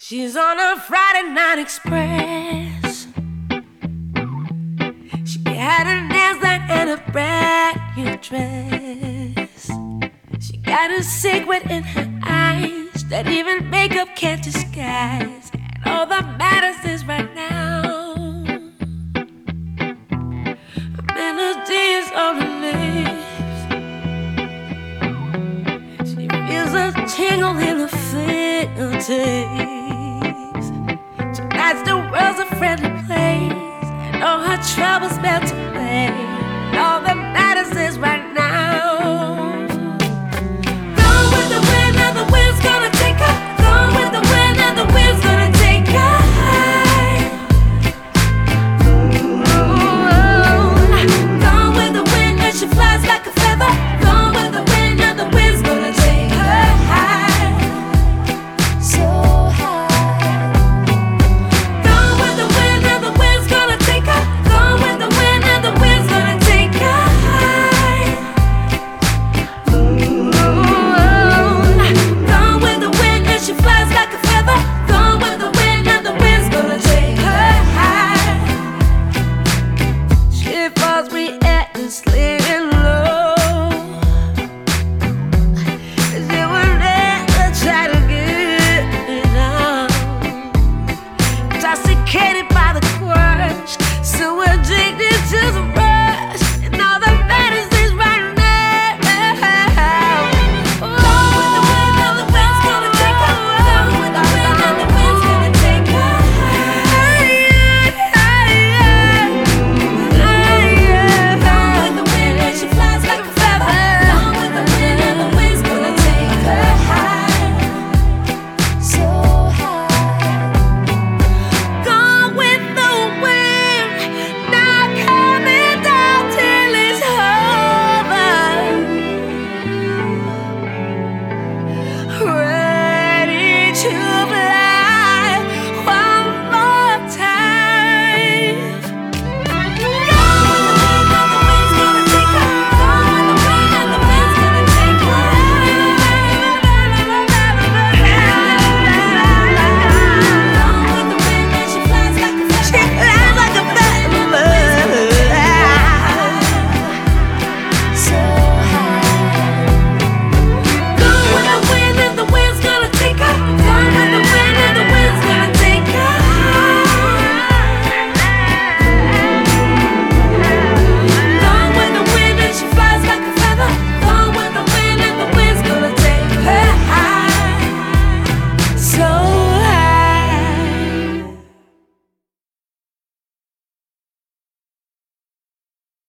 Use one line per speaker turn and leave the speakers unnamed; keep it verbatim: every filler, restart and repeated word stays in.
She's on a Friday night express. She had her nails done and a brand new dress. She got a secret in her eyes that even makeup can't disguise. And all that matters is right now, a melody is on her lips. She feels a tingle in her fingertips.